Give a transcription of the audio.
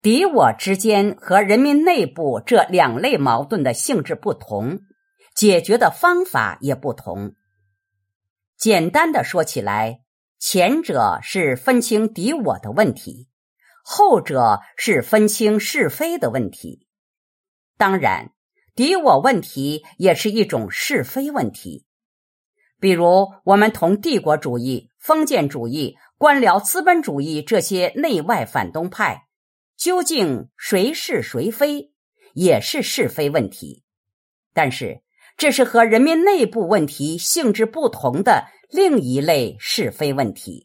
敌我之间和人民内部这两类矛盾的性质不同，解决的方法也不同。简单的说起来，前者是分清敌我的问题，后者是分清是非的问题。当然，敌我问题也是一种是非问题。比如我们同帝国主义、封建主义、官僚资本主义这些内外反动派，究竟谁是谁非，也是是非问题。但是这是和人民内部问题性质不同的另一类是非问题。